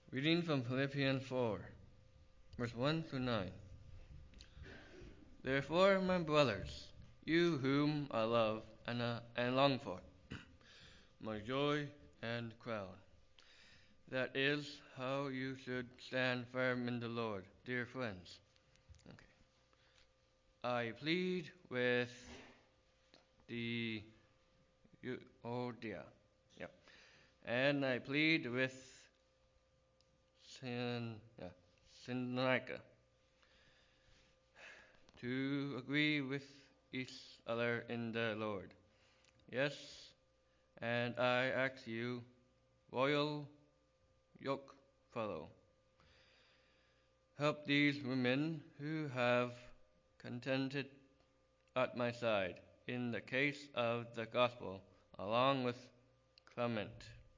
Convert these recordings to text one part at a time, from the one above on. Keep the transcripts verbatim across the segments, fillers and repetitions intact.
Reading from Philippians four, verse one through nine. Therefore, my brothers, you whom I love and, uh, and long for, my joy and crown. That is how you should stand firm in the Lord, dear friends. Okay. I plead with the oh dear, yeah, and I plead with Sin, yeah, Syndicate to agree with each other in the Lord. Yes, and I ask you, royal yoke fellow, help these women who have contended at my side in the case of the gospel, along with Clement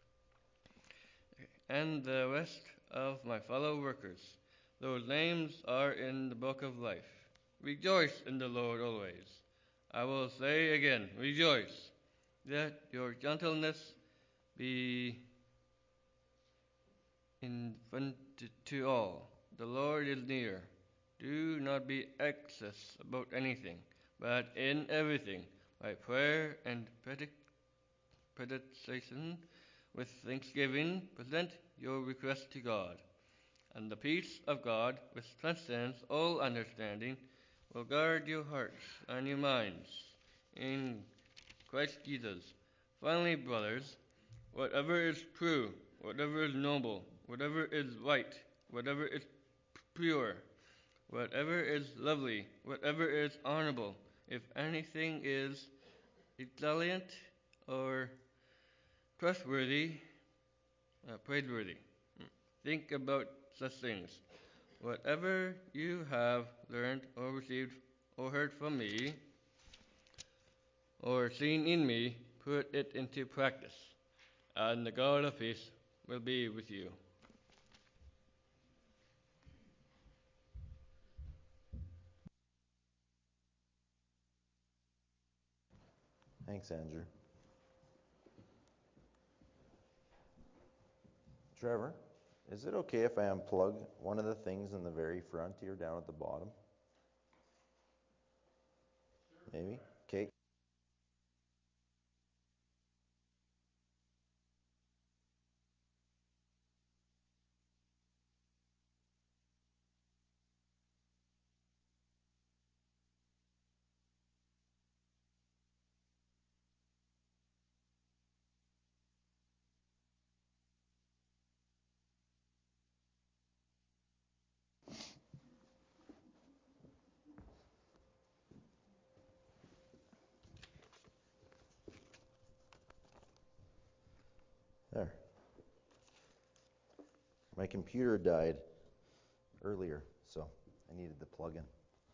and the rest of my fellow workers. Those names are in the book of life. Rejoice in the Lord always. I will say again, rejoice. Let your gentleness be invented to all. The Lord is near. Do not be anxious about anything, but in everything, by prayer and petition, with thanksgiving, present your request to God. And the peace of God, which transcends all understanding, will guard your hearts and your minds in Christ Jesus. Finally, brothers, whatever is true, whatever is noble, whatever is right, whatever is pure, whatever is lovely, whatever is honorable, if anything is excellent or trustworthy, uh, praiseworthy, think about such things. Whatever you have learned or received or heard from me or seen in me, put it into practice, and the God of peace will be with you. Thanks, Andrew. Trevor, is it okay if I unplug one of the things in the very front here down at the bottom? Maybe? Okay. There. My computer died earlier, so I needed the plug-in.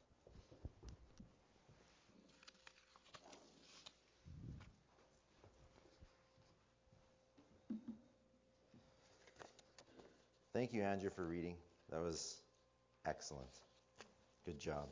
Thank you, Andrew, for reading. That was excellent. Good job.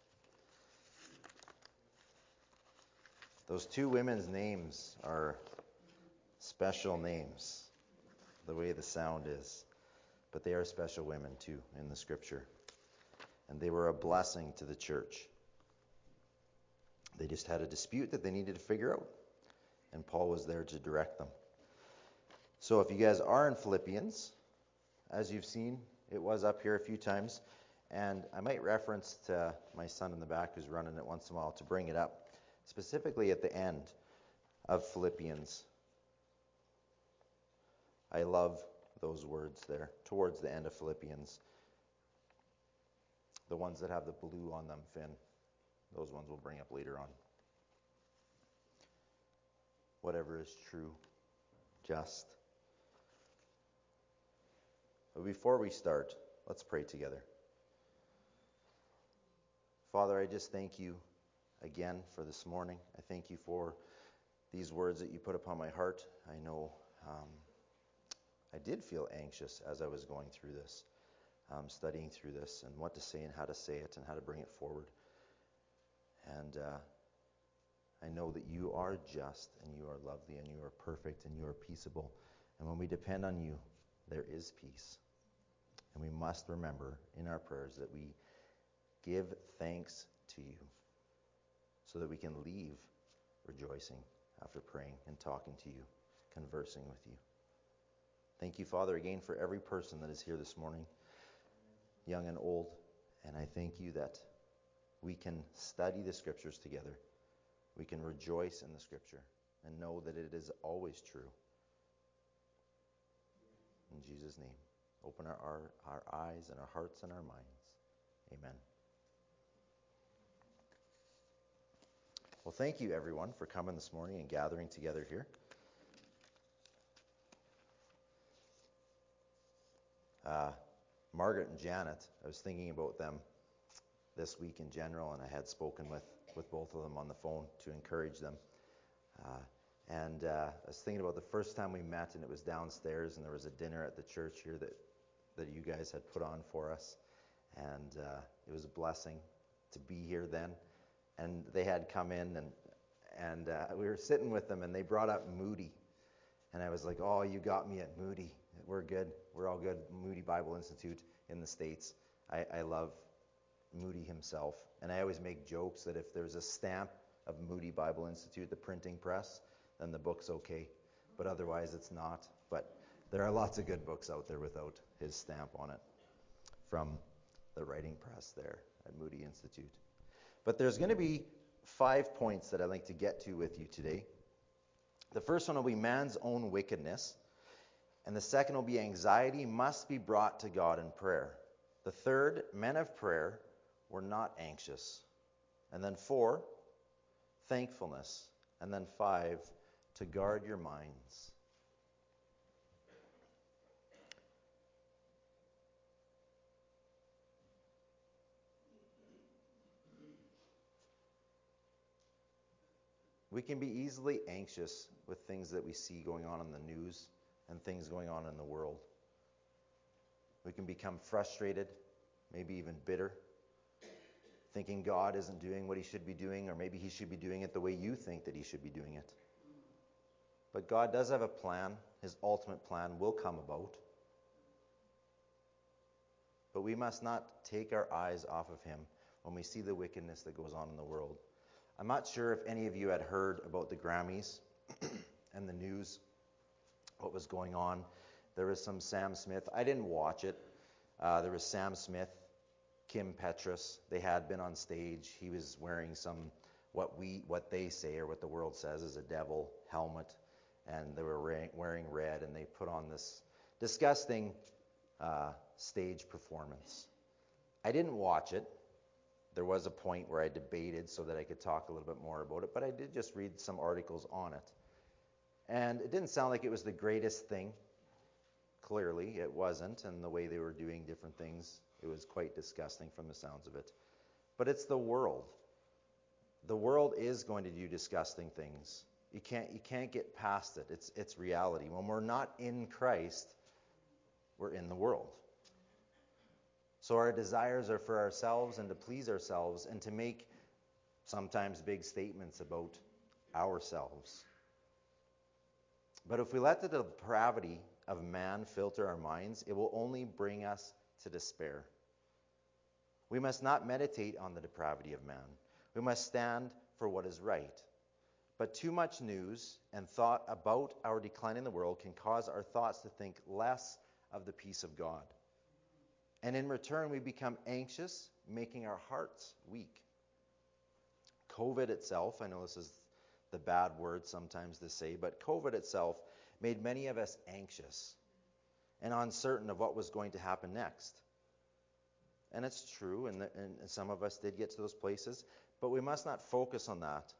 Those two women's names are special names, the way the sound is. But they are special women, too, in the scripture. And they were a blessing to the church. They just had a dispute that they needed to figure out. And Paul was there to direct them. So if you guys are in Philippians, as you've seen, it was up here a few times. And I might reference to my son in the back who's running it once in a while to bring it up. Specifically at the end of Philippians. I love those words there, towards the end of Philippians. The ones that have the blue on them, Finn. Those ones we'll bring up later on. Whatever is true, just. But before we start, let's pray together. Father, I just thank you again for this morning. I thank you for these words that you put upon my heart. I know um, I did feel anxious as I was going through this, um, studying through this, and what to say and how to say it and how to bring it forward. And uh, I know that you are just and you are lovely and you are perfect and you are peaceable. And when we depend on you, there is peace. And we must remember in our prayers that we give thanks to you so that we can leave rejoicing after praying and talking to you, conversing with you. Thank you, Father, again for every person that is here this morning, young and old. And I thank you that we can study the Scriptures together. We can rejoice in the Scripture and know that it is always true. In Jesus' name, open our, our, our eyes and our hearts and our minds. Amen. Well, thank you, everyone, for coming this morning and gathering together here. Uh, Margaret and Janet, I was thinking about them this week in general, and I had spoken with, with both of them on the phone to encourage them. Uh, and uh, I was thinking about the first time we met, and it was downstairs, and there was a dinner at the church here that, that you guys had put on for us. And uh, it was a blessing to be here then. And they had come in, and and uh, we were sitting with them, and they brought up Moody. And I was like, oh, you got me at Moody. We're good. We're all good. Moody Bible Institute in the States. I, I love Moody himself. And I always make jokes that if there's a stamp of Moody Bible Institute, the printing press, then the book's okay. But otherwise, it's not. But there are lots of good books out there without his stamp on it from the writing press there at Moody Institute. But there's going to be five points that I'd like to get to with you today. The first one will be man's own wickedness. And the second will be anxiety must be brought to God in prayer. The third, men of prayer were not anxious. And then four, thankfulness. And then five, to guard your minds. We can be easily anxious with things that we see going on in the news and things going on in the world. We can become frustrated, maybe even bitter, thinking God isn't doing what he should be doing, or maybe he should be doing it the way you think that he should be doing it. But God does have a plan. His ultimate plan will come about. But we must not take our eyes off of him when we see the wickedness that goes on in the world. I'm not sure if any of you had heard about the Grammys and the news, what was going on. There was some Sam Smith. I didn't watch it. Uh, there was Sam Smith, Kim Petras. They had been on stage. He was wearing some, what we, what they say, or what the world says is a devil helmet. And they were wearing red, and they put on this disgusting uh, stage performance. I didn't watch it. There was a point where I debated so that I could talk a little bit more about it, but I did just read some articles on it. And it didn't sound like it was the greatest thing. Clearly, it wasn't, and the way they were doing different things, it was quite disgusting from the sounds of it. But it's the world. The world is going to do disgusting things. You can't you can't get past it. It's it's reality. When we're not in Christ, we're in the world. So our desires are for ourselves and to please ourselves and to make sometimes big statements about ourselves. But if we let the depravity of man filter our minds, it will only bring us to despair. We must not meditate on the depravity of man. We must stand for what is right. But too much news and thought about our decline in the world can cause our thoughts to think less of the peace of God. And in return, we become anxious, making our hearts weak. COVID itself, I know this is the bad word sometimes to say, but COVID itself made many of us anxious and uncertain of what was going to happen next. And it's true, and, the, and some of us did get to those places, but we must not focus on that.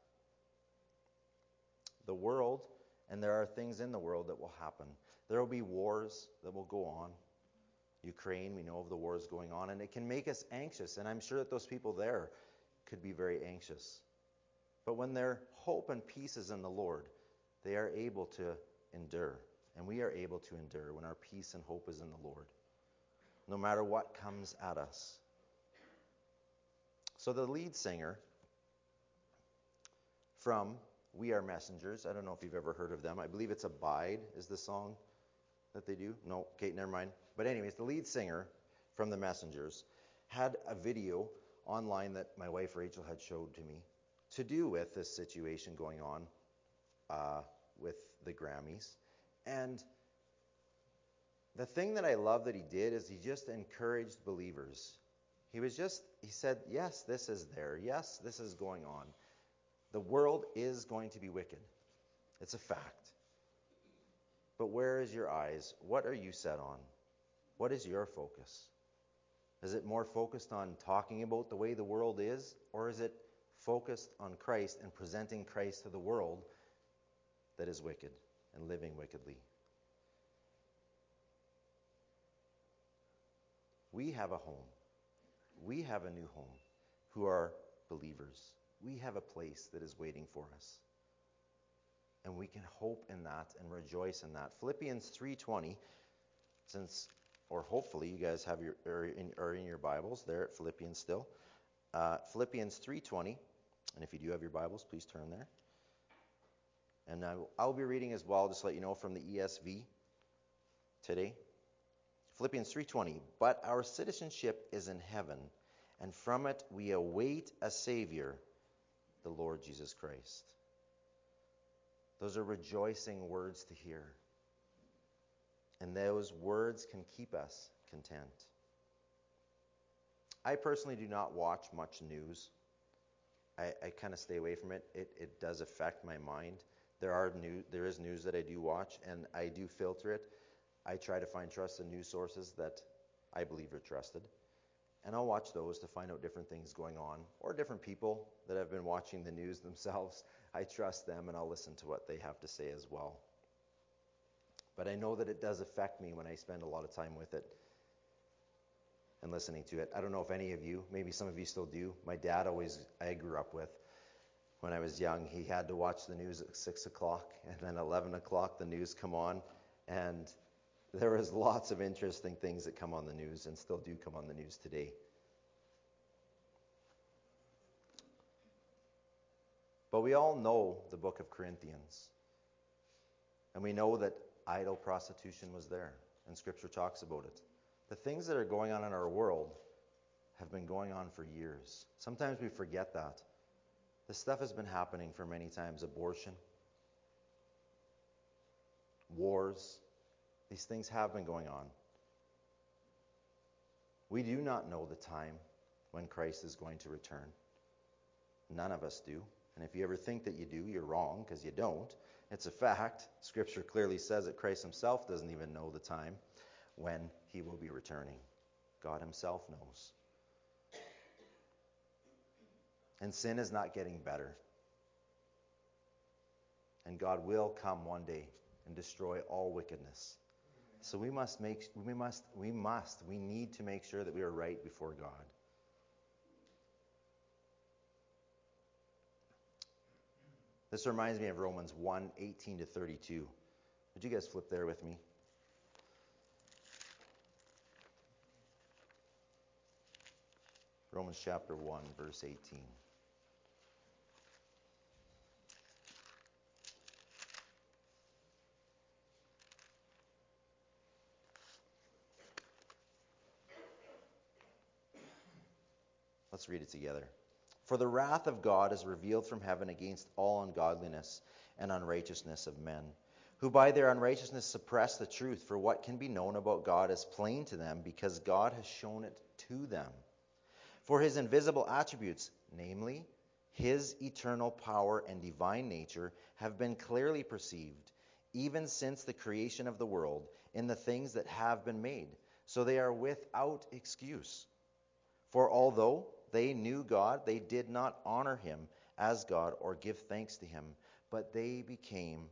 The world, and there are things in the world that will happen. There will be wars that will go on. Ukraine, we know of the wars going on, and it can make us anxious, and I'm sure that those people there could be very anxious. But when their hope and peace is in the Lord, they are able to endure, and we are able to endure when our peace and hope is in the Lord, no matter what comes at us. So the lead singer from We Are Messengers, I don't know if you've ever heard of them. I believe it's Abide is the song that they do. No, okay, never mind. But anyways, the lead singer from the messengers had a video online that my wife Rachel had showed to me to do with this situation going on uh, with the Grammys. And the thing that I love that he did is he just encouraged believers. He was just, he said, yes, this is there. Yes, this is going on. The world is going to be wicked. It's a fact. But where is your eyes? What are you set on? What is your focus? Is it more focused on talking about the way the world is? Or is it focused on Christ and presenting Christ to the world that is wicked and living wickedly? We have a home. We have a new home who are believers. We have a place that is waiting for us. And we can hope in that and rejoice in that. Philippians three twenty, since, or hopefully you guys have your, are in, are in your Bibles there at Philippians still. Uh, Philippians three twenty, and if you do have your Bibles, please turn there. And I will, I'll be reading as well, just to let you know, from the E S V today. Philippians three twenty, but our citizenship is in heaven, and from it we await a Savior, the Lord Jesus Christ. Those are rejoicing words to hear. And those words can keep us content. I personally do not watch much news. I, I kind of stay away from it. it. It does affect my mind. There are new, there is news that I do watch, and I do filter it. I try to find trusted news sources that I believe are trusted. And I'll watch those to find out different things going on, or different people that have been watching the news themselves. I trust them, and I'll listen to what they have to say as well. But I know that it does affect me when I spend a lot of time with it and listening to it. I don't know if any of you, maybe some of you still do. My dad always, I grew up with, when I was young, he had to watch the news at six o'clock, and then eleven o'clock the news come on, and there was lots of interesting things that come on the news and still do come on the news today. But we all know the book of Corinthians. And we know that idol prostitution was there, and Scripture talks about it. The things that are going on in our world have been going on for years. Sometimes we forget that. This stuff has been happening for many times. Abortion, wars, these things have been going on. We do not know the time when Christ is going to return. None of us do. And if you ever think that you do, you're wrong, because you don't. It's a fact. Scripture clearly says that Christ himself doesn't even know the time when he will be returning. God himself knows. And sin is not getting better. And God will come one day and destroy all wickedness. So we must make, we must, we must, we need to make sure that we are right before God. This reminds me of Romans one, eighteen to thirty-two. Would you guys flip there with me? Romans chapter one, verse eighteen. Let's read it together. For the wrath of God is revealed from heaven against all ungodliness and unrighteousness of men, who by their unrighteousness suppress the truth. For what can be known about God is plain to them, because God has shown it to them. For his invisible attributes, namely his eternal power and divine nature, have been clearly perceived, even since the creation of the world, in the things that have been made. So they are without excuse. For although they knew God, they did not honor him as God or give thanks to him, but they became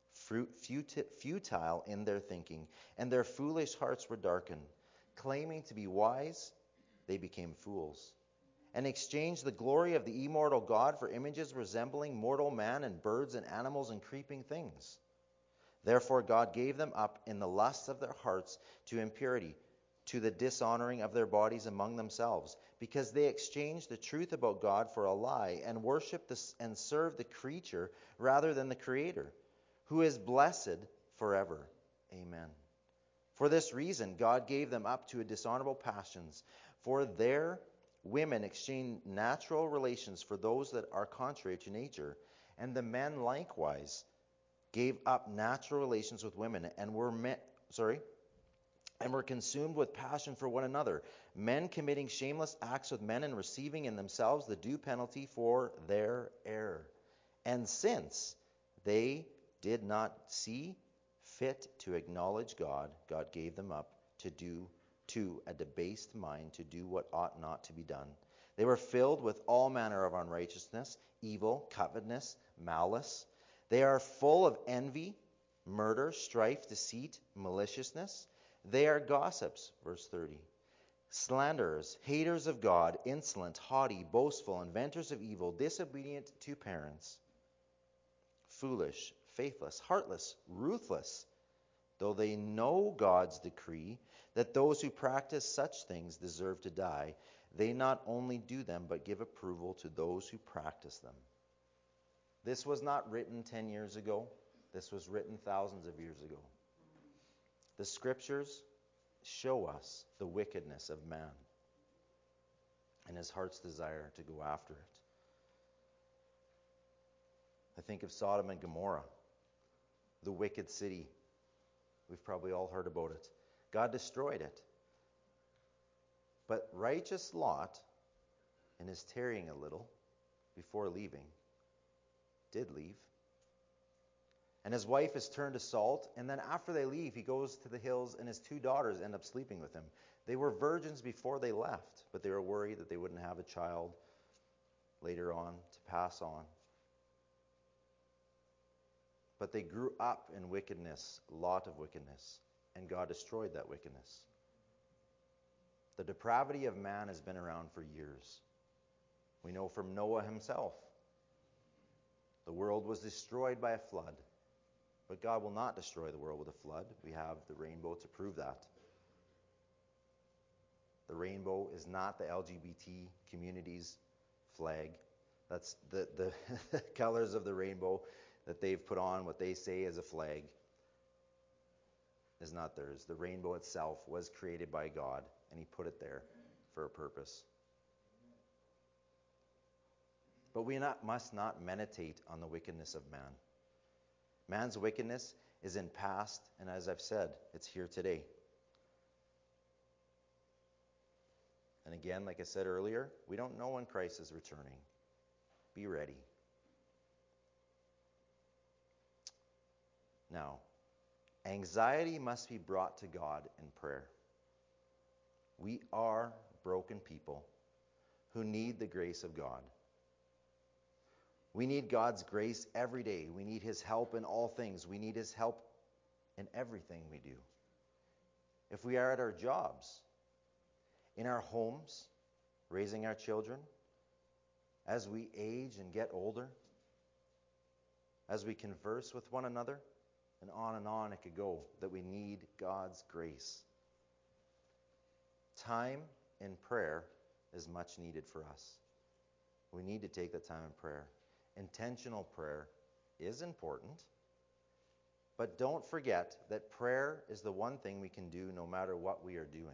futile in their thinking, and their foolish hearts were darkened. Claiming to be wise, they became fools, and exchanged the glory of the immortal God for images resembling mortal man and birds and animals and creeping things. Therefore God gave them up in the lusts of their hearts to impurity, to the dishonoring of their bodies among themselves, because they exchanged the truth about God for a lie, and worshiped this, and served the creature rather than the Creator, who is blessed forever. Amen. For this reason, God gave them up to dishonorable passions. For their women exchanged natural relations for those that are contrary to nature. And the men likewise gave up natural relations with women and were met, sorry, and were consumed with passion for one another, men committing shameless acts with men and receiving in themselves the due penalty for their error. And since they did not see fit to acknowledge God, God gave them up to do to a debased mind to do what ought not to be done. They were filled with all manner of unrighteousness, evil, covetousness, malice. They are full of envy, murder, strife, deceit, maliciousness. They are gossips, verse thirty, slanderers, haters of God, insolent, haughty, boastful, inventors of evil, disobedient to parents, foolish, faithless, heartless, ruthless. Though they know God's decree that those who practice such things deserve to die, they not only do them, but give approval to those who practice them. This was not written ten years ago. This was written thousands of years ago. The scriptures show us the wickedness of man and his heart's desire to go after it. I think of Sodom and Gomorrah, the wicked city. We've probably all heard about it. God destroyed it. But righteous Lot, in his tarrying a little before leaving, did leave. And his wife is turned to salt. And then after they leave, he goes to the hills and his two daughters end up sleeping with him. They were virgins before they left, but they were worried that they wouldn't have a child later on to pass on. But they grew up in wickedness, a lot of wickedness, and God destroyed that wickedness. The depravity of man has been around for years. We know from Noah himself. The world was destroyed by a flood. But God will not destroy the world with a flood. We have the rainbow to prove that. The rainbow is not the L G B T community's flag. That's the, the colors of the rainbow that they've put on, what they say is a flag, is not theirs. The rainbow itself was created by God, and he put it there for a purpose. But we not, must not meditate on the wickedness of man. Man's wickedness is in past, and as I've said, it's here today. And again, like I said earlier, we don't know when Christ is returning. Be ready. Now, anxiety must be brought to God in prayer. We are broken people who need the grace of God. We need God's grace every day. We need his help in all things. We need his help in everything we do. If we are at our jobs, in our homes, raising our children, as we age and get older, as we converse with one another, and on and on it could go, that we need God's grace. Time in prayer is much needed for us. We need to take that time in prayer. Intentional prayer is important, but don't forget that prayer is the one thing we can do no matter what we are doing.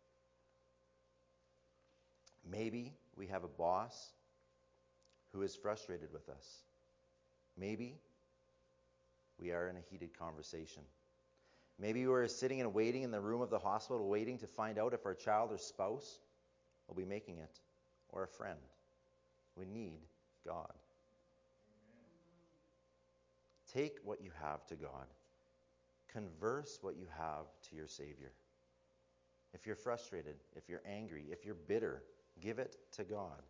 Maybe we have a boss who is frustrated with us. Maybe we are in a heated conversation. Maybe we're sitting and waiting in the room of the hospital, waiting to find out if our child or spouse will be making it, or a friend. We need God. Take what you have to God. Converse what you have to your Savior. If you're frustrated, if you're angry, if you're bitter, give it to God.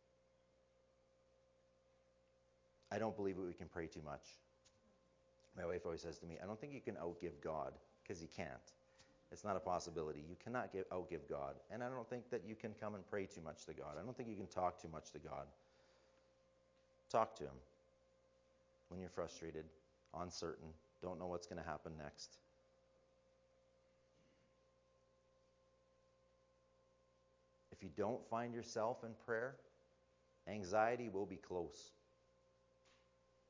I don't believe that we can pray too much. My wife always says to me, I don't think you can outgive God, because you can't. It's not a possibility. You cannot give, outgive God. And I don't think that you can come and pray too much to God. I don't think you can talk too much to God. Talk to him when you're frustrated, uncertain, don't know what's going to happen next. If you don't find yourself in prayer, anxiety will be close.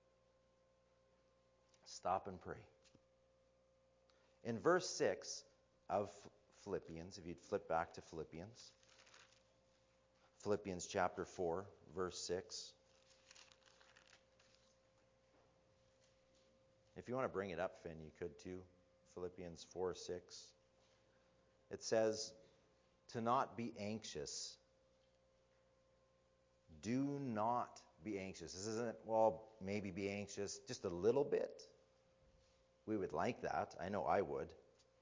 Stop and pray. In verse six, of Philippians, if you'd flip back to Philippians, Philippians chapter four, verse six. If you want to bring it up, Finn, you could too. Philippians four six. It says, to not be anxious. Do not be anxious. This isn't, well, maybe be anxious just a little bit. We would like that. I know I would.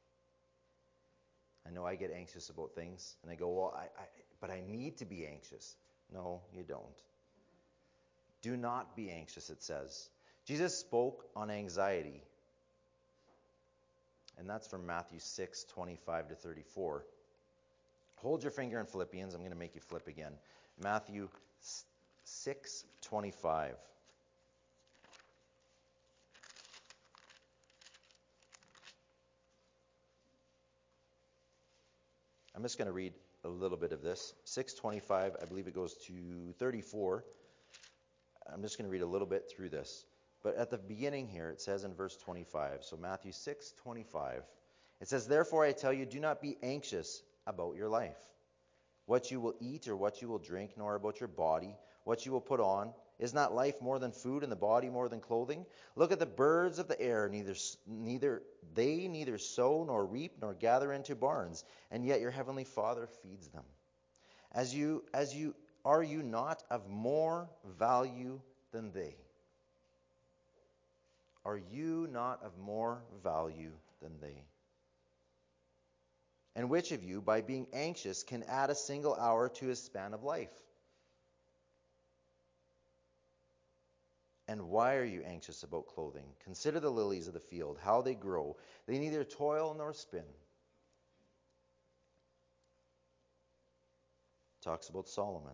I know I get anxious about things, and I go, well, I, I, but I need to be anxious. No, you don't. Do not be anxious, it says. Jesus spoke on anxiety, and that's from Matthew six, twenty-five to thirty-four. Hold your finger in Philippians. I'm going to make you flip again. Matthew six, twenty-five. I'm just going to read a little bit of this. six twenty-five, I believe it goes to thirty-four. I'm just going to read a little bit through this. But at the beginning here, it says in verse twenty-five, so Matthew six twenty-five, it says, therefore I tell you, do not be anxious about your life, what you will eat or what you will drink, nor about your body, what you will put on. Is not life more than food, and the body more than clothing? Look at the birds of the air, neither neither they neither sow nor reap nor gather into barns, and yet your heavenly Father feeds them. As you as you are you not of more value than they? Are you not of more value than they? And which of you, by being anxious, can add a single hour to his span of life? And why are you anxious about clothing? Consider the lilies of the field, how they grow. They neither toil nor spin. Talks about Solomon.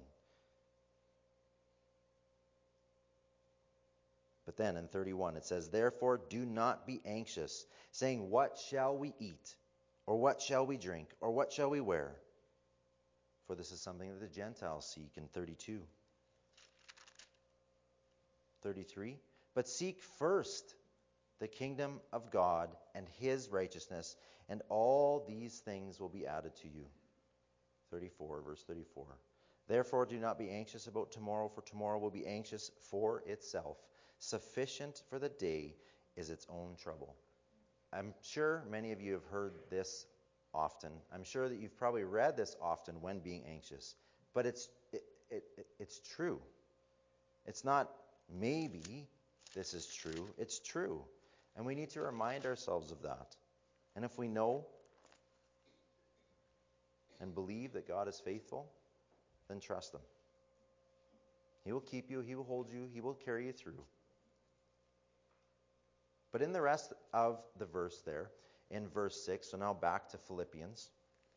But then in thirty-one it says, therefore do not be anxious, saying, what shall we eat? Or what shall we drink? Or what shall we wear? For this is something that the Gentiles seek. In thirty-two. thirty-three. But seek first the kingdom of God and his righteousness, and all these things will be added to you. thirty-four, verse thirty-four. Therefore do not be anxious about tomorrow, for tomorrow will be anxious for itself. Sufficient for the day is its own trouble. I'm sure many of you have heard this often. I'm sure that you've probably read this often when being anxious. But it's it, it, it, it's true. It's not maybe this is true. It's true. And we need to remind ourselves of that. And if we know and believe that God is faithful, then trust him. He will keep you. He will hold you. He will carry you through. But in the rest of the verse there, in verse six, so now back to Philippians.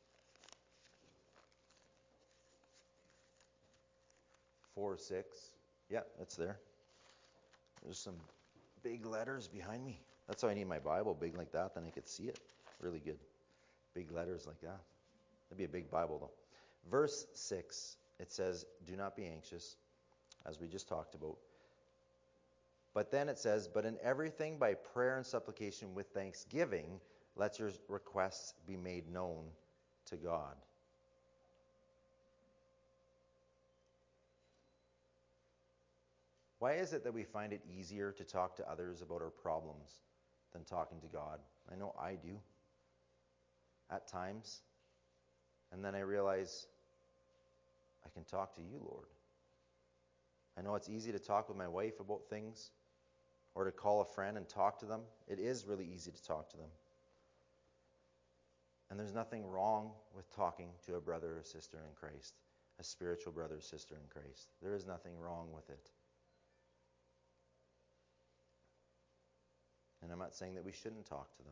four six. Yeah, it's there. There's some big letters behind me. That's why I need my Bible big like that, then I could see it really good. Big letters like that. That'd be a big Bible though. Verse six, it says, do not be anxious, as we just talked about. But then it says, but in everything by prayer and supplication with thanksgiving, let your requests be made known to God. Why is it that we find it easier to talk to others about our problems than talking to God? I know I do. At times. And then I realize I can talk to you, Lord. I know it's easy to talk with my wife about things, or to call a friend and talk to them. It is really easy to talk to them. And there's nothing wrong with talking to a brother or sister in Christ, a spiritual brother or sister in Christ. There is nothing wrong with it. And I'm not saying that we shouldn't talk to them,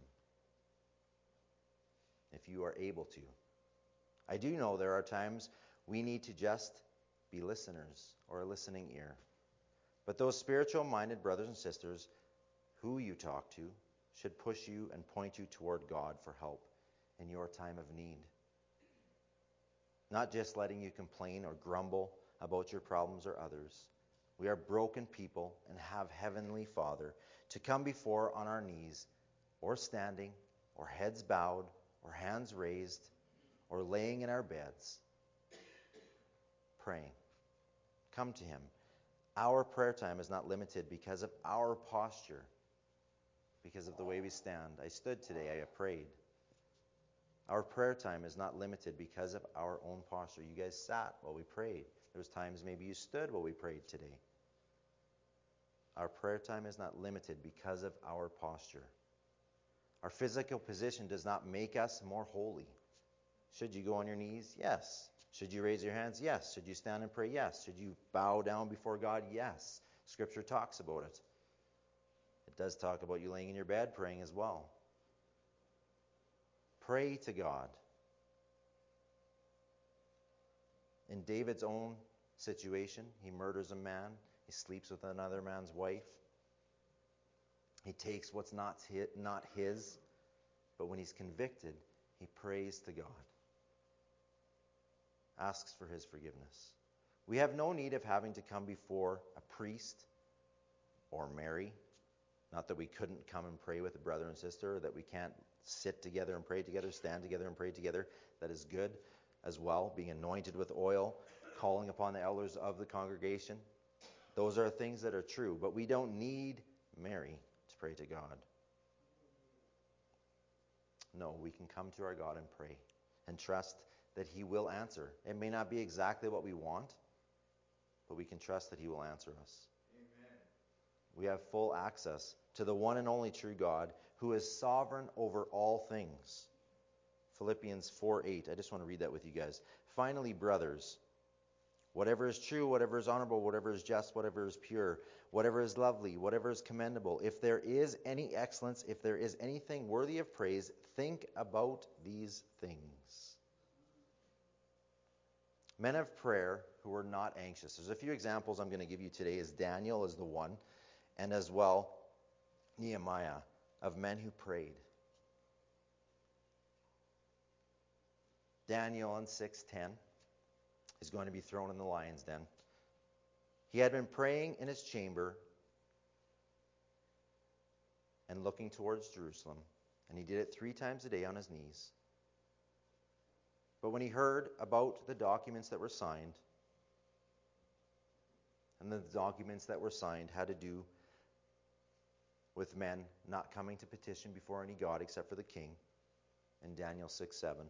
if you are able to. I do know there are times we need to just be listeners, or a listening ear. But those spiritual-minded brothers and sisters who you talk to should push you and point you toward God for help in your time of need. Not just letting you complain or grumble about your problems or others. We are broken people and have Heavenly Father to come before on our knees, or standing, or heads bowed, or hands raised, or laying in our beds, praying. Come to him. Our prayer time is not limited because of our posture, because of the way we stand. I stood today, I prayed. Our prayer time is not limited because of our own posture. You guys sat while we prayed. There was times maybe you stood while we prayed today. Our prayer time is not limited because of our posture. Our physical position does not make us more holy. Should you go on your knees? Yes. Should you raise your hands? Yes. Should you stand and pray? Yes. Should you bow down before God? Yes. Scripture talks about it. It does talk about you laying in your bed praying as well. Pray to God. In David's own situation, he murders a man. He sleeps with another man's wife. He takes what's not his, not his, but when he's convicted, he prays to God. Asks for his forgiveness. We have no need of having to come before a priest or Mary. Not that we couldn't come and pray with a brother and sister, or that we can't sit together and pray together, stand together and pray together. That is good as well. Being anointed with oil, calling upon the elders of the congregation. Those are things that are true, but we don't need Mary to pray to God. No, we can come to our God and pray and trust that he will answer. It may not be exactly what we want, but we can trust that he will answer us. Amen. We have full access to the one and only true God who is sovereign over all things. Philippians four eight. I just want to read that with you guys. Finally, brothers, whatever is true, whatever is honorable, whatever is just, whatever is pure, whatever is lovely, whatever is commendable, if there is any excellence, if there is anything worthy of praise, think about these things. Men of prayer who are not anxious. There's a few examples I'm going to give you today. Is Daniel is the one, and as well Nehemiah, of men who prayed. Daniel in six ten is going to be thrown in the lion's den. He had been praying in his chamber and looking towards Jerusalem, and he did it three times a day on his knees. But when he heard about the documents that were signed, and the documents that were signed had to do with men not coming to petition before any god except for the king, in Daniel six seven,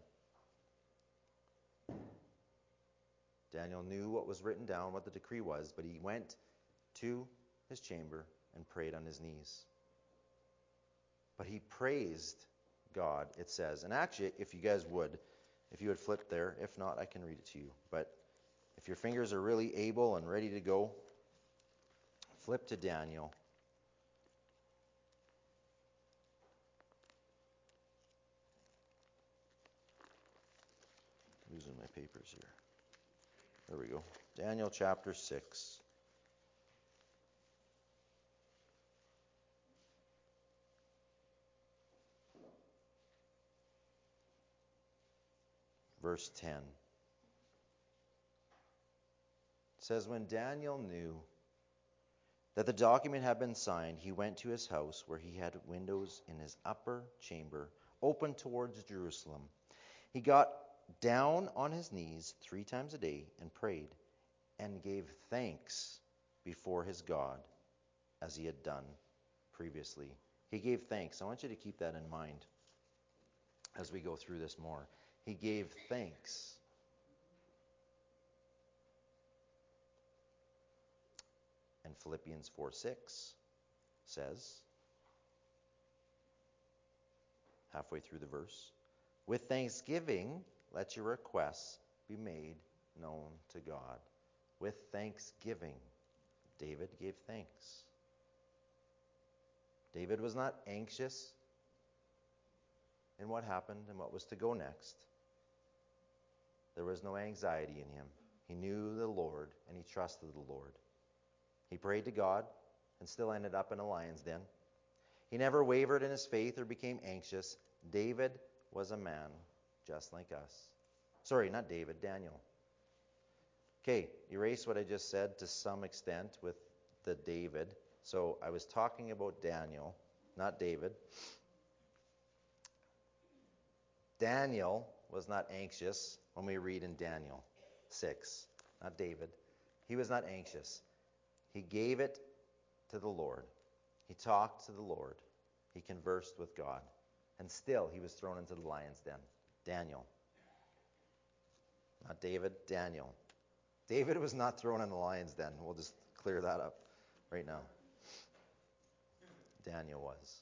Daniel knew what was written down, what the decree was, but he went to his chamber and prayed on his knees. But he praised God, it says. And actually, if you guys would, if you would flip there. If not, I can read it to you. But if your fingers are really able and ready to go, flip to Daniel. Losing my papers here. There we go. Daniel chapter six. Verse ten. It says, when Daniel knew that the document had been signed, he went to his house where he had windows in his upper chamber open towards Jerusalem. He got down on his knees three times a day and prayed and gave thanks before his God as he had done previously. He gave thanks. I want you to keep that in mind as we go through this more. He gave thanks. And Philippians four six says, halfway through the verse, with thanksgiving, let your requests be made known to God. With thanksgiving, David gave thanks. David was not anxious in what happened and what was to go next. There was no anxiety in him. He knew the Lord and he trusted the Lord. He prayed to God and still ended up in a lion's den. He never wavered in his faith or became anxious. David was a man just like us. Sorry, not David, Daniel. Okay, erase what I just said to some extent with the David. So I was talking about Daniel, not David. Daniel was not anxious when we read in Daniel six, not David. He was not anxious. He gave it to the Lord. He talked to the Lord. He conversed with God. And still he was thrown into the lion's den. Daniel. Not David, Daniel. David was not thrown in the lion's den. We'll just clear that up right now. Daniel was.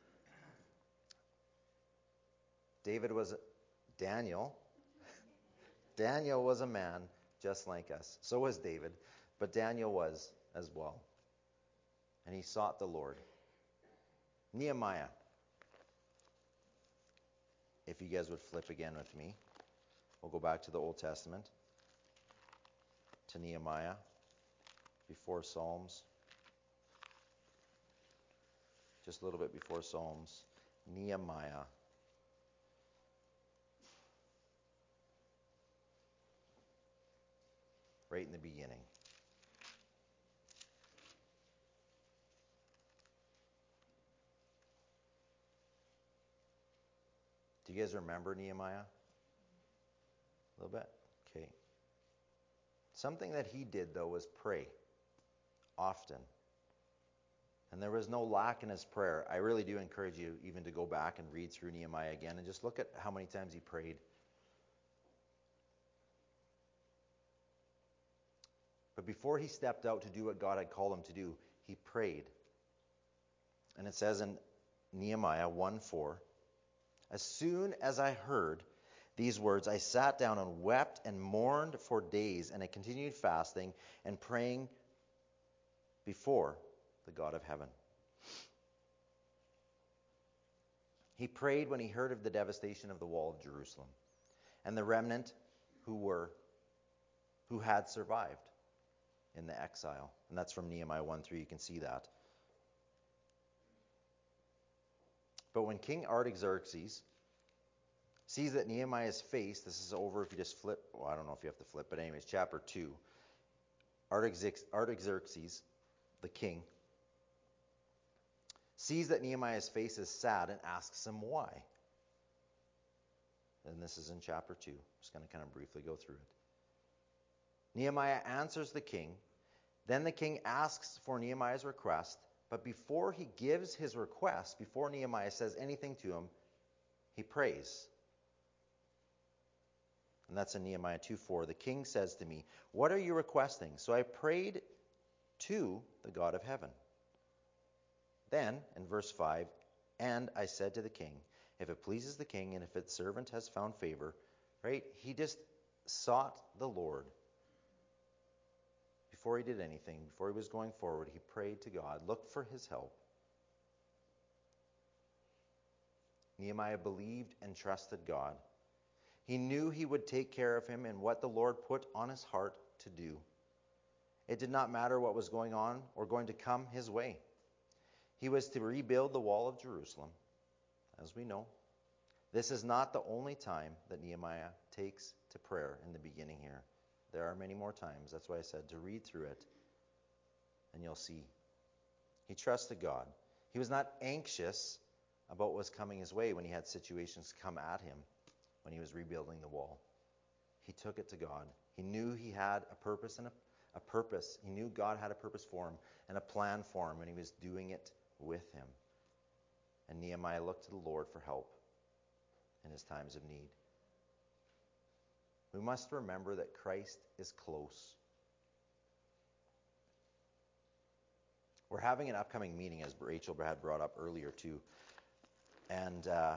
David was Daniel. Daniel was a man just like us. So was David. But Daniel was as well. And he sought the Lord. Nehemiah. If you guys would flip again with me. We'll go back to the Old Testament. To Nehemiah. Before Psalms. Just a little bit before Psalms. Nehemiah. Right in the beginning. Do you guys remember Nehemiah? A little bit? Okay. Something that he did, though, was pray. Often. And there was no lack in his prayer. I really do encourage you even to go back and read through Nehemiah again and just look at how many times he prayed. But before he stepped out to do what God had called him to do, he prayed. And it says in Nehemiah one four, as soon as I heard these words, I sat down and wept and mourned for days, and I continued fasting and praying before the God of heaven. He prayed when he heard of the devastation of the wall of Jerusalem and the remnant who were who had survived in the exile. And that's from Nehemiah one three. You can see that. But when King Artaxerxes sees that Nehemiah's face, this is over if you just flip, well, I don't know if you have to flip, but anyways, chapter two. Artaxerxes, the king, sees that Nehemiah's face is sad and asks him why. And this is in chapter two. I'm just going to kind of briefly go through it. Nehemiah answers the king. Then the king asks for Nehemiah's request, but before he gives his request, before Nehemiah says anything to him, he prays. And that's in Nehemiah two four. The king says to me, what are you requesting? So I prayed to the God of heaven. Then, in verse five, and I said to the king, if it pleases the king and if its servant has found favor, right? He just sought the Lord. Before he did anything, before he was going forward, he prayed to God, looked for his help. Nehemiah believed and trusted God. He knew he would take care of him in what the Lord put on his heart to do. It did not matter what was going on or going to come his way. He was to rebuild the wall of Jerusalem, as we know. This is not the only time that Nehemiah takes to prayer in the beginning here. There are many more times. That's why I said to read through it, and you'll see. He trusted God. He was not anxious about what was coming his way when he had situations come at him when he was rebuilding the wall. He took it to God. He knew he had a purpose and a, a purpose. He knew God had a purpose for him and a plan for him, and he was doing it with him. And Nehemiah looked to the Lord for help in his times of need. We must remember that Christ is close. We're having an upcoming meeting, as Rachel had brought up earlier too. And uh,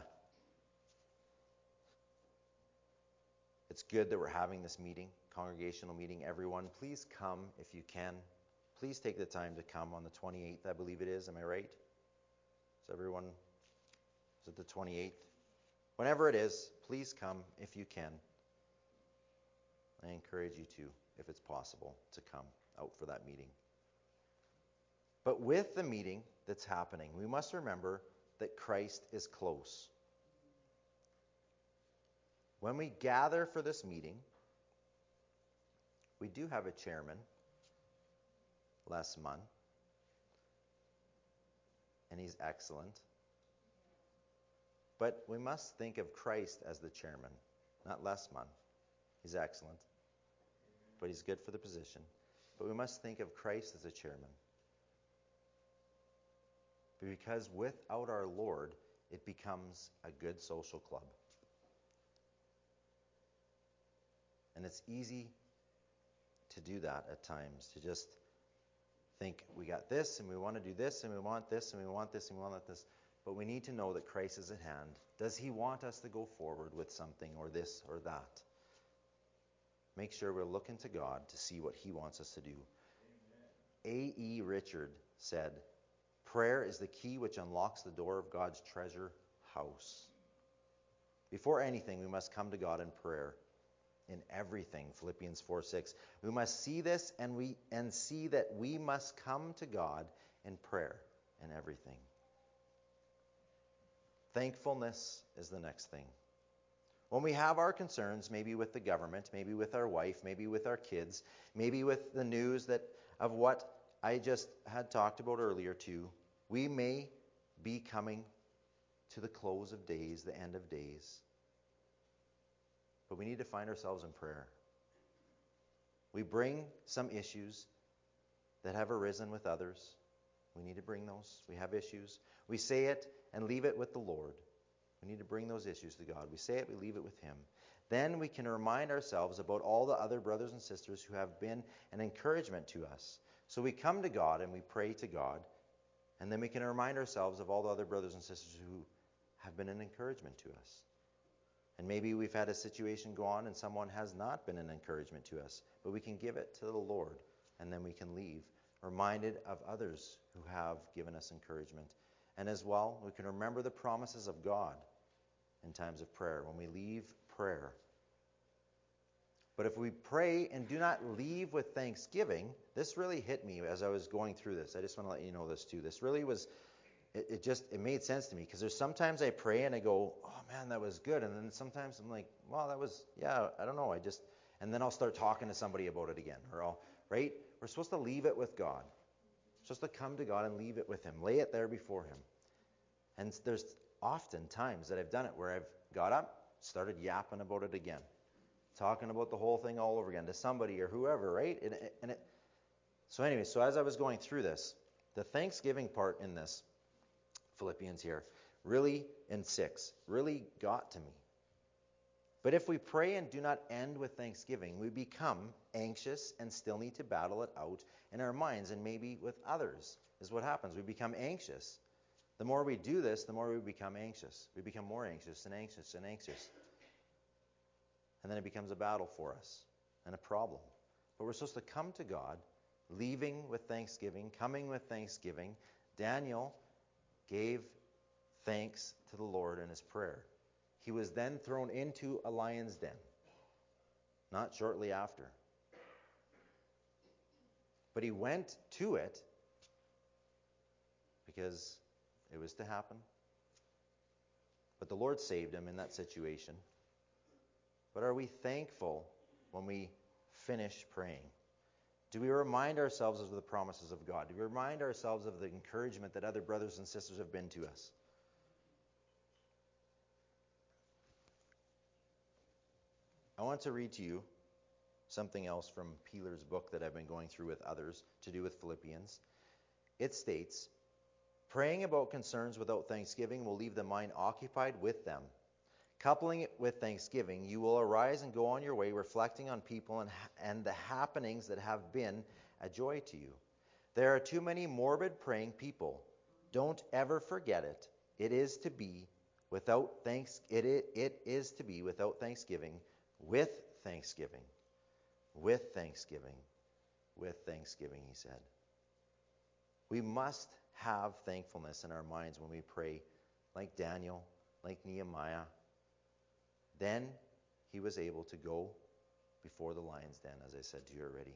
it's good that we're having this meeting, congregational meeting. Everyone, please come if you can. Please take the time to come on the twenty-eighth, I believe it is. Am I right? Is everyone, is it the twenty-eighth? Whenever it is, please come if you can. I encourage you to, if it's possible, to come out for that meeting. But with the meeting that's happening, we must remember that Christ is close. When we gather for this meeting, we do have a chairman, Les Munn, and he's excellent. But we must think of Christ as the chairman, not Lessman. He's excellent, but he's good for the position. But we must think of Christ as a chairman. Because without our Lord, it becomes a good social club. And it's easy to do that at times, to just think we got this and we want to do this and we want this and we want this and we want this. But we need to know that Christ is at hand. Does he want us to go forward with something or this or that? Make sure we're looking to God to see what he wants us to do. A E Richard said, prayer is the key which unlocks the door of God's treasure house. Before anything, we must come to God in prayer. In everything, Philippians four six. We must see this and we and see that we must come to God in prayer in everything. Thankfulness is the next thing. When we have our concerns, maybe with the government, maybe with our wife, maybe with our kids, maybe with the news that of what I just had talked about earlier too, we may be coming to the close of days, the end of days. But we need to find ourselves in prayer. We bring some issues that have arisen with others. We need to bring those. We have issues. We say it and leave it with the Lord. We need to bring those issues to God. We say it, we leave it with him. Then we can remind ourselves about all the other brothers and sisters who have been an encouragement to us. So we come to God and we pray to God. And then we can remind ourselves of all the other brothers and sisters who have been an encouragement to us. And maybe we've had a situation go on and someone has not been an encouragement to us. But we can give it to the Lord and then we can leave reminded of others who have given us encouragement. And as well, we can remember the promises of God in times of prayer when we leave prayer. But if we pray and do not leave with thanksgiving, this really hit me as I was going through this. I just want to let you know this too. This really was, it, it just, it made sense to me because there's sometimes I pray and I go, oh man, that was good. And then sometimes I'm like, well, that was, yeah, I don't know. I just, and then I'll start talking to somebody about it again. Or I'll, right? We're supposed to leave it with God. We're supposed to come to God and leave it with him. Lay it there before him. And there's often times that I've done it where I've got up, started yapping about it again. Talking about the whole thing all over again to somebody or whoever, right? And it, and it, so anyway, so as I was going through this, the Thanksgiving part in this, Philippians here, really, in six, really got to me. But if we pray and do not end with thanksgiving, we become anxious and still need to battle it out in our minds and maybe with others, is what happens. We become anxious. The more we do this, the more we become anxious. We become more anxious and anxious and anxious. And then it becomes a battle for us and a problem. But we're supposed to come to God, leaving with thanksgiving, coming with thanksgiving. Daniel gave thanks to the Lord in his prayer. He was then thrown into a lion's den, not shortly after. But he went to it because it was to happen. But the Lord saved him in that situation. But are we thankful when we finish praying? Do we remind ourselves of the promises of God? Do we remind ourselves of the encouragement that other brothers and sisters have been to us? I want to read to you something else from Peeler's book that I've been going through with others to do with Philippians. It states, praying about concerns without thanksgiving will leave the mind occupied with them. Coupling it with thanksgiving, you will arise and go on your way reflecting on people and, and the happenings that have been a joy to you. There are too many morbid praying people. Don't ever forget it. It is to be without thanks. It, it, it is to be without thanksgiving, with thanksgiving, with thanksgiving, with thanksgiving, he said. We must have thankfulness in our minds when we pray, like Daniel, like Nehemiah. Then he was able to go before the lion's den, as I said to you already.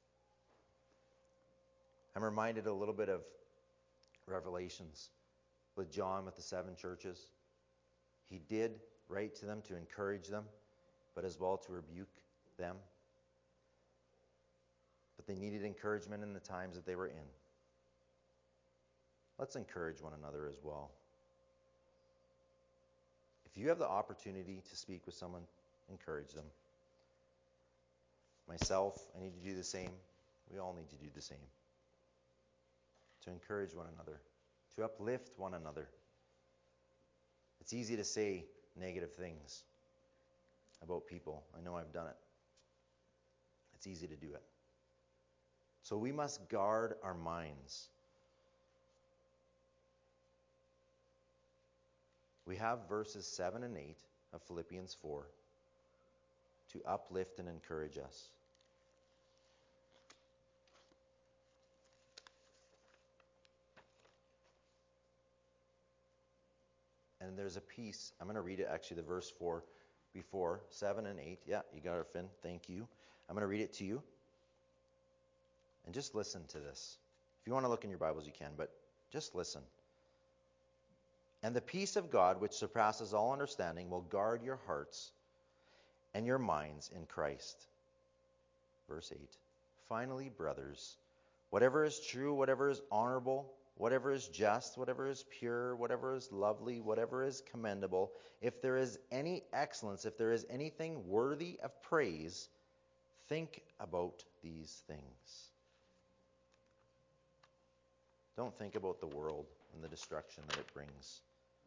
I'm reminded a little bit of Revelations with John with the seven churches. He did write to them to encourage them, but as well to rebuke them. But they needed encouragement in the times that they were in. Let's encourage one another as well. If you have the opportunity to speak with someone, encourage them. Myself, I need to do the same. We all need to do the same. To encourage one another, to uplift one another. It's easy to say negative things about people. I know I've done it. It's easy to do it. So we must guard our minds. We have verses seven and eight of Philippians four to uplift and encourage us. And there's a piece, I'm going to read it actually, the verse four before, seven and eight. Yeah, you got it, Finn. Thank you. I'm going to read it to you. And just listen to this. If you want to look in your Bibles, you can, but just listen. And the peace of God, which surpasses all understanding, will guard your hearts and your minds in Christ. Verse eight. Finally, brothers, whatever is true, whatever is honorable, whatever is just, whatever is pure, whatever is lovely, whatever is commendable, if there is any excellence, if there is anything worthy of praise, think about these things. Don't think about the world and the destruction that it brings.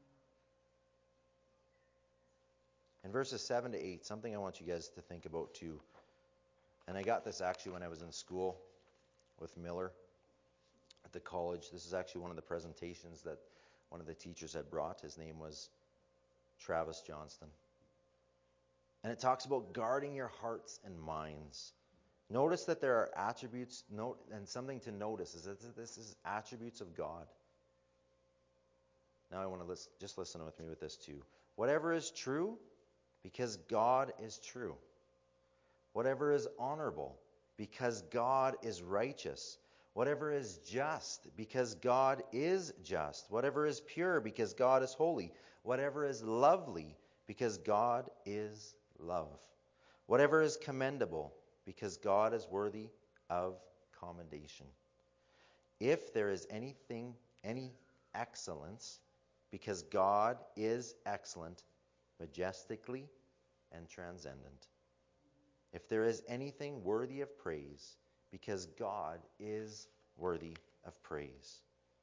In verses seven to eight, something I want you guys to think about too. And I got this actually when I was in school with Miller at the college. This is actually one of the presentations that one of the teachers had brought. His name was Travis Johnston. And it talks about guarding your hearts and minds. Notice that there are attributes, note, and something to notice is that this is attributes of God. Now I want to listen, just listen with me with this too. Whatever is true, because God is true. Whatever is honorable, because God is righteous. Whatever is just, because God is just. Whatever is pure, because God is holy. Whatever is lovely, because God is love. Whatever is commendable, because God is worthy of commendation. If there is anything, any excellence, because God is excellent, majestically and transcendent. If there is anything worthy of praise, because God is worthy of praise.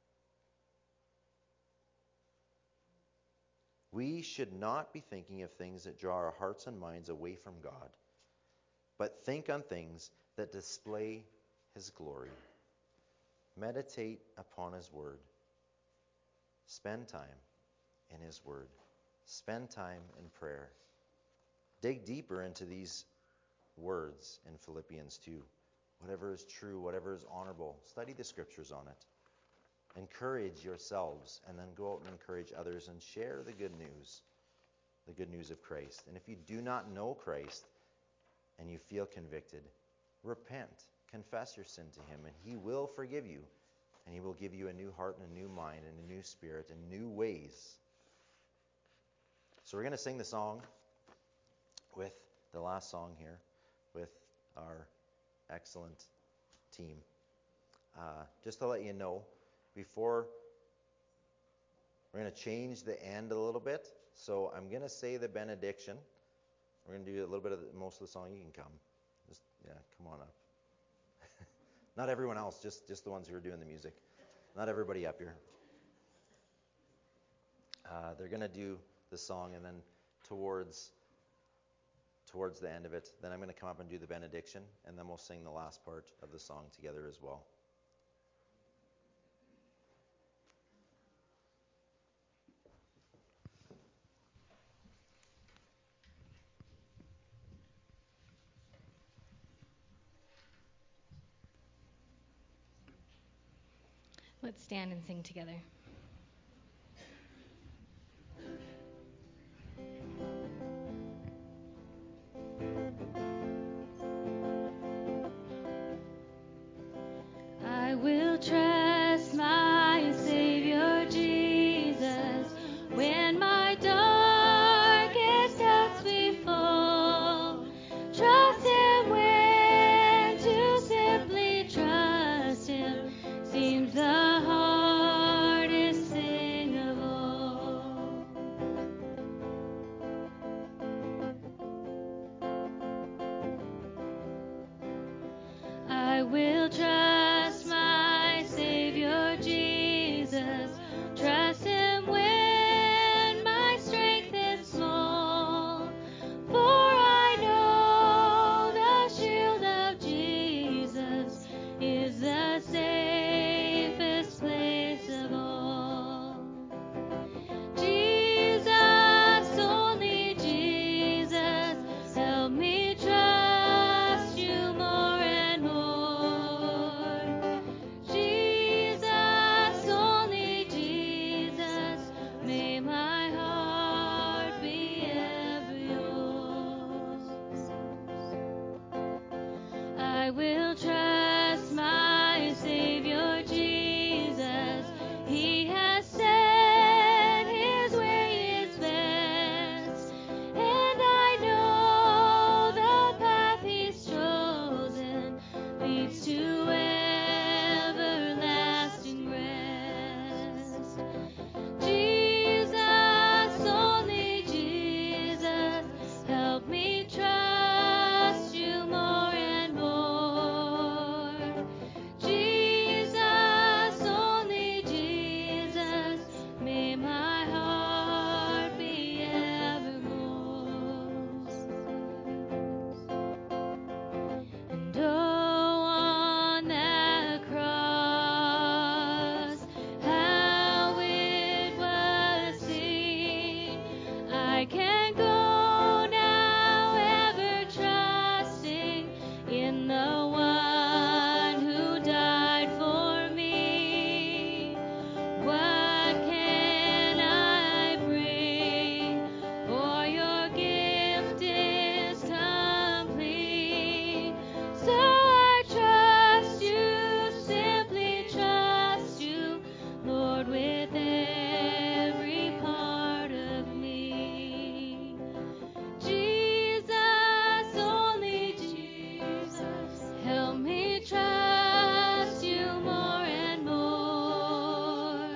We should not be thinking of things that draw our hearts and minds away from God, but think on things that display His glory. Meditate upon His Word. Spend time in His Word. Spend time in prayer. Dig deeper into these words in Philippians two. Whatever is true, whatever is honorable, study the scriptures on it. Encourage yourselves, and then go out and encourage others and share the good news, the good news of Christ. And if you do not know Christ and you feel convicted, repent, confess your sin to Him, and He will forgive you. And He will give you a new heart and a new mind and a new spirit and new ways. So we're going to sing the song with the last song here with our excellent team. Uh, just to let you know, before we're going to change the end a little bit. So I'm going to say the benediction. We're going to do a little bit of the, most of the song. You can come. Just, yeah, come on up. Not everyone else, just, just the ones who are doing the music. Not everybody up here. Uh, they're going to do the song, and then towards towards the end of it, then I'm going to come up and do the benediction, and then we'll sing the last part of the song together as well. Let's stand and sing together. I will trust my Savior Jesus when my darkest doubts befall. Trust Him when to simply trust Him seems the hardest. will trust my Savior Jesus. He has said His way is best, and I know the path He's chosen leads to everlasting rest. Jesus, only Jesus, help me trust You more and more. Jesus, only Jesus, may my heart be evermost. And oh, on that cross, how it was seen, I can go now ever trusting in the one who died for me. What can I bring? For Your gift is complete. So I trust You, simply trust You, Lord, with every part of me. Jesus, only Jesus, help me trust You more and more.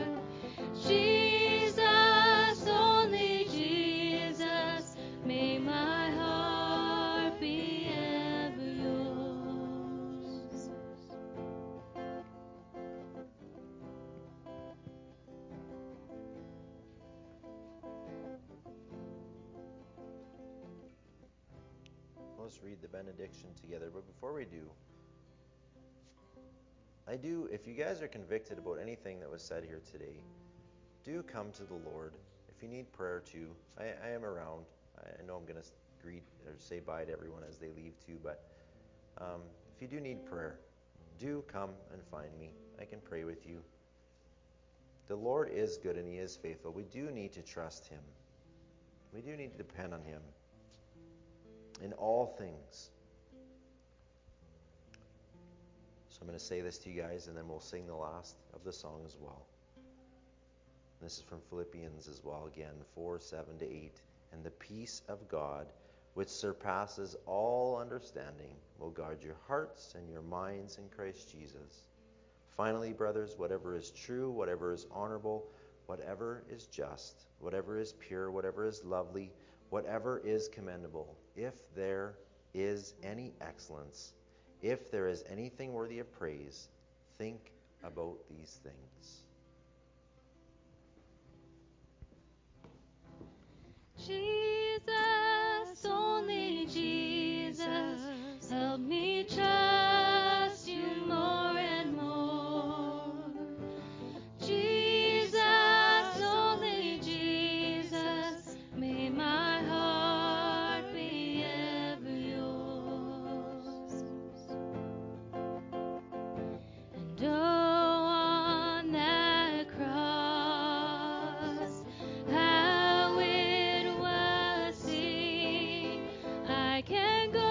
Jesus, only Jesus, may my heart be ever Yours. Let's read the benediction together. But before we do, I do, if you guys are convicted about anything that was said here today, do come to the Lord. If you need prayer too, I, I am around. I know I'm going to greet or say bye to everyone as they leave too, but um, if you do need prayer, do come and find me. I can pray with you. The Lord is good and He is faithful. We do need to trust Him. We do need to depend on Him in all things. So I'm going to say this to you guys, and then we'll sing the last of the song as well. This is from Philippians as well, again, four, seven to eight. And the peace of God, which surpasses all understanding, will guard your hearts and your minds in Christ Jesus. Finally, brothers, whatever is true, whatever is honorable, whatever is just, whatever is pure, whatever is lovely, whatever is commendable, if there is any excellence, if there is anything worthy of praise, think about these things. Jesus, only Jesus, help me trust You more and more. Jesus, only Jesus, may my heart be ever Yours. And oh, on that cross, how it was seen, I can go